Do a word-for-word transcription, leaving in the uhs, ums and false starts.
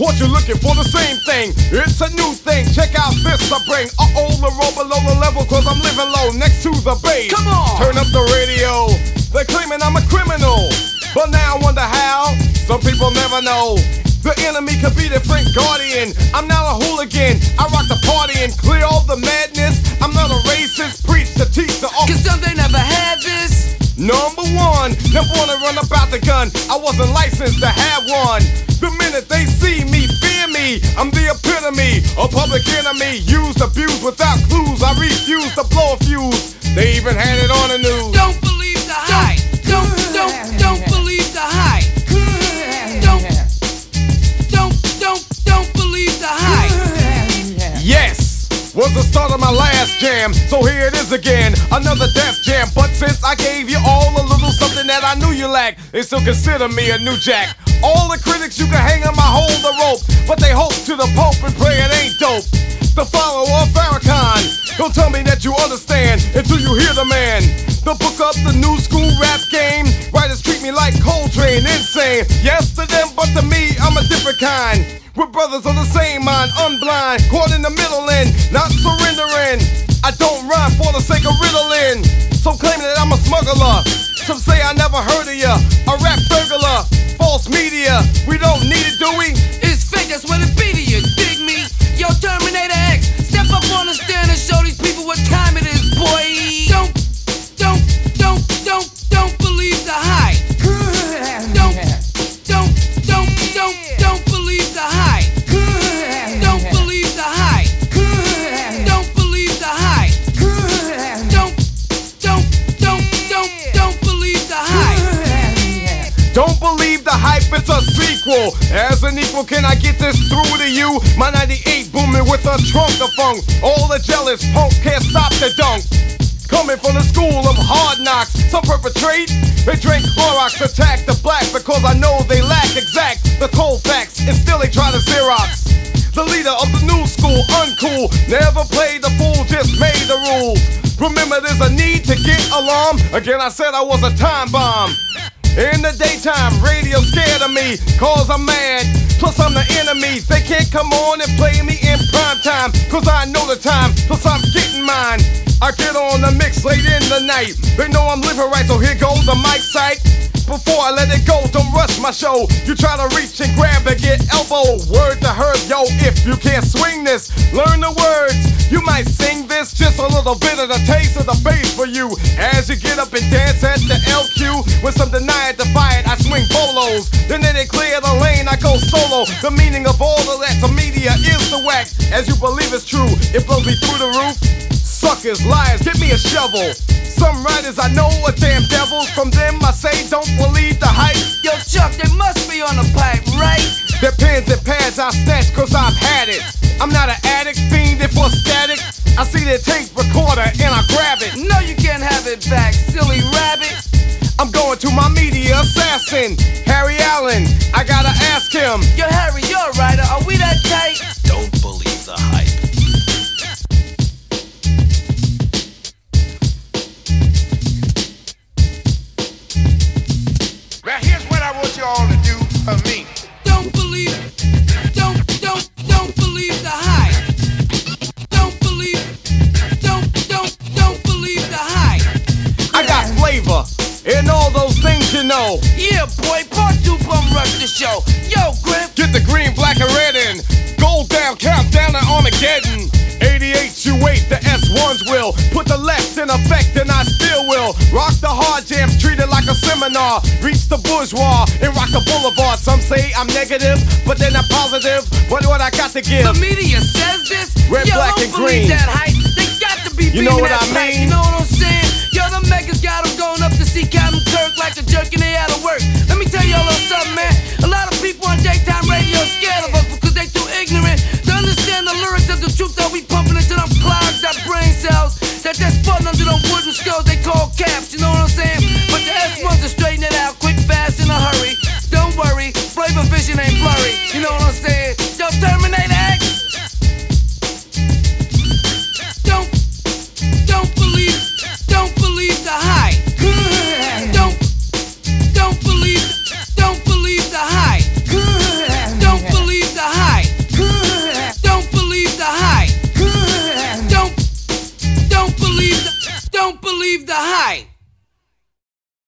Caught you looking for the same thing. It's a new thing. Check out this I bring. Uh-oh, the roll below the level, cause I'm living low next to the base. Come on! Turn up the radio. They're claiming I'm a criminal, but now I wonder how. Some people never know. The enemy could be their friend guardian. I'm not a hooligan. I rock the party and clear all the madness. I'm not a racist. Preach to teach the all. Cause some they never had this. Number one, never wanna run about the gun. I wasn't licensed to have one. The minute they see me, fear me. I'm the epitome, a public enemy. Used, abused without clues. I refuse to blow a fuse. They even had it on the news. Don't believe the hype. Don't, don't, don't believe the hype. Don't, don't, don't, don't believe the hype. Yes! Was the start of my last jam, so here it is again, another death jam. But since I gave you all a little something that I knew you lacked, they still consider me a new jack. All the critics you can hang on my hold the rope, but they hope to the Pope and pray it ain't dope. The follower of Farrakhan, don't tell me that you understand until you hear the man. The book up the new school rap game. Writers treat me like Coltrane, insane. Yes to them, but to me, I'm a different kind. We're brothers on the same mind, unblind, caught in the middle and not surrendering. I don't rhyme for the sake of riddling. Some claim that I'm a smuggler. Some say I never heard of ya. A rap burglar, false media. We don't need it, do we? It's fake, that's what it be to you, dig me? Yo, Terminator X, step up on the stand and show these people what time it is, boy. Don't, don't, don't, don't, don't believe the hype. Don't, don't, don't, don't, don't believe the hype. Don't believe the hype. Don't believe the hype. Don't, don't, don't, don't, don't believe the hype. Don't believe the hype, it's a sequel. As an equal, can I get this through to you? My ninety-eight booming with a trunk of funk. All the jealous punks can't stop the dunk. Coming from the school of hard knocks, some perpetrate. They drink Clorox, attack the black because I know they lack exact the cold facts, and still they try to Xerox. The leader of the new school, uncool, never played the fool, just made the rules. Remember, there's a need to get alarm. Again, I said I was a time bomb. In the daytime, radio scared of me, cause I'm mad. Plus I'm the enemy, they can't come on and play me in prime time, cause I know the time, plus I'm getting mine. I get on the mix late in the night. They know I'm living right, so here goes the mic sight. Before I let it go, don't rush my show. You try to reach and grab and get elbow. Word to her, yo, if you can't swing this, learn the words. You might sing this, just a little bit of the taste of the bass for you. As you get up and dance at the L Q, with some deny it, defy it, I swing bolos. Then they clear the lane, I go solo. The meaning of all of that to media is the whack. As you believe it's true, it blows me through the roof. Suckers, liars, give me a shovel. Some writers I know are damn devils. From them I say don't believe the hype. Yo, Chuck, they must be on the pipe, right? Their pens and pads I snatch cause I've had it. I'm not an addict, fiend for static. I see their tape recorder and I grab it. No, you can't have it back, silly rabbit. I'm going to my media assassin, Harry Allen. I gotta ask him. Yo, Harry, you're a writer, are we that tight? Don't believe the hype. Now here's what I want you all to do for me. Don't believe, don't, don't, don't believe the hype. Don't believe, don't, don't, don't believe the hype. I got flavor and all those things you know. Yeah, boy, part two bum rush the show. Yo, Griff, Get the green, black, and red in. Gold down, countdown to Armageddon. eighty-eight, you wait, the S ones will put the left in effect, and I still will rock the hard jams, treat it like a seminar. Reach the bourgeois and rock the boulevard. Some say I'm negative, but they're not positive. But what I got to give? the media says this. Red, Yo, black, don't and believe green. that hype. They got to be You know beating what that I pipe, mean? You know what I'm saying? Yo, the megas got them going up to see Captain Kirk like a jerk and they out of work. Let me tell you a little something, man. A lot of people on daytime radio scared of us because they too ignorant to understand the lyrics of the truth that we pumping into them clogged up brain cells. That they're spun under them wooden skulls they call caps, you know what I'm saying? But the S ones to straighten it out quick, fast, in a hurry. Don't worry, flavor vision ain't blurry, you know what I'm saying? Yo, Terminator X. Don't, don't believe, don't believe the hype. Don't, don't believe, don't believe the hype. Don't believe the hype. believe the hype.